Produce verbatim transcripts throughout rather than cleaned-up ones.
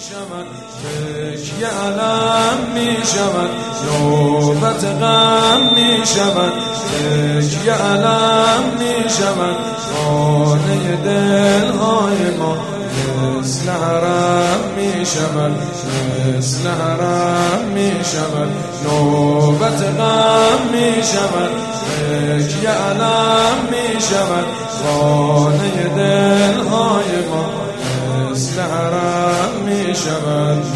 شود تکیه علم می شود نوبت غم می شود تکیه علم می شود خانه دلهای ما مثل حرم می شود مثل حرم می شود نوبت غم می شود تکیه علم می شود خانه دلهای ما مثل حرم می شود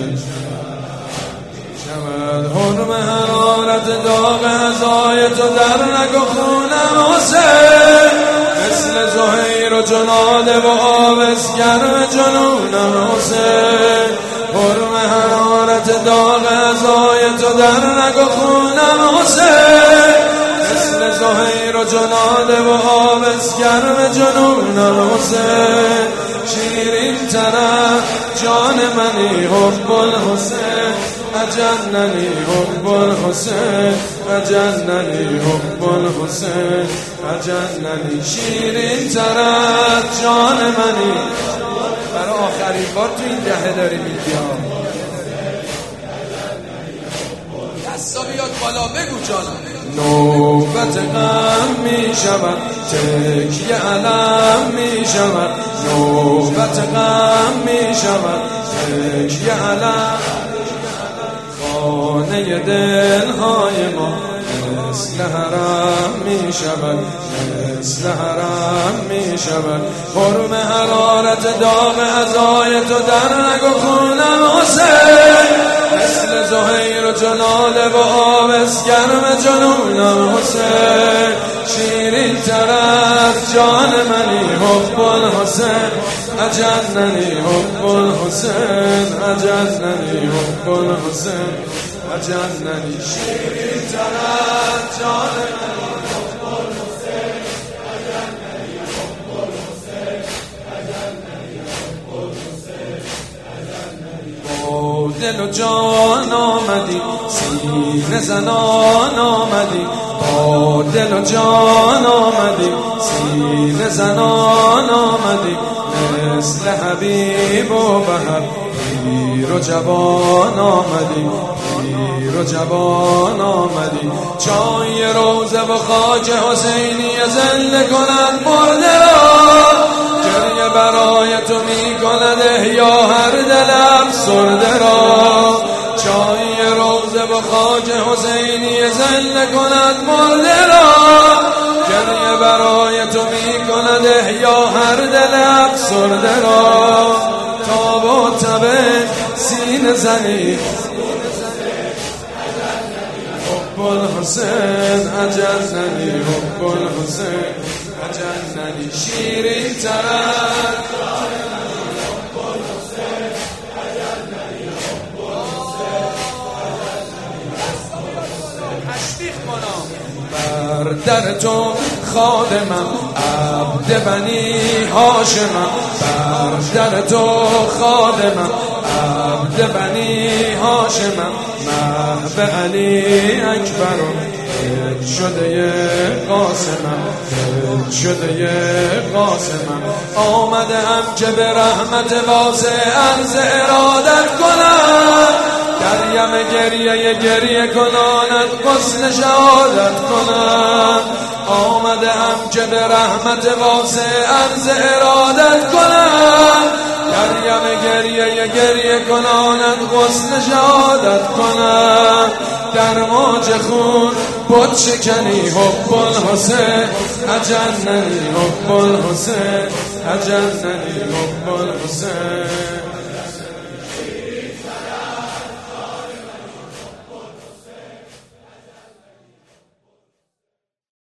شود حرم حرارت داغ ازای تو در رگ و خونم حسین مثل زهیر و جناده و آبس گرم جنونم حسین حرم حرارت داغ ازای تو در رگ و خونم حسین مثل زهیر و جناده و آبس گرم جنونم حسین شیرین ترم جان منی حب الحسین اجننی حب الحسین اجننی حب الحسین اجننی شیرین ترم جان منی برای آخرین بار تو این دهه داری میگی دستا بیاد بالا بگو جانم نوبت غم می شود تکیه علم می شود نوبت غم می شود تکیه علم خانه دلهای ما مثل حرم می شود مثل حرم می شود حرم حرارت داغ ازای تو در رگ و خونم حسین مثل زهیر و جلاله و آبس گرم جنونم حسین شیرین تر از جان منی حب الحسین اجننی حب الحسین اجننی حب الحسین اجننی شیرین تر از جان منی حب الحسین اجننی حب الحسین اجننی حب الحسین اجننی با دل و جان آمدی سینه زنان آمدی با دل و جان آمدی سینه زنان آمدی مثل حبیب و بهر پیر و جوان آمدی پیر و جوان آمدی چای روزه و خاک حسینی زنده کند مرده را گریه برای تو می کند احیا هر دل افسرده را چای روزه و خاک حسینی زنده کند مرده را گریه برای تو می کند احیا هر دل افسرده را تاب و تبه سینه زنی حب الحسین اجننی حب الحسین اجننی شیرین ترک بر در تو خادمم عبد بنی هاشمم بر در تو خادمم عبد بنی هاشمم محب علی اکبرم شده قاسمم شده قاسمم آمده هم که به رحمت واسع عرض ارادت کنم دریم گریه گریه کناند غسل شهادت کنم آمده هم که به رحمت واسع عرض ارادت کنم دریم گریه گریه کناند غسل شهادت کنم در موج خون بود شکنی حب الحسین اجننی حب الحسین اجننی حب الحسین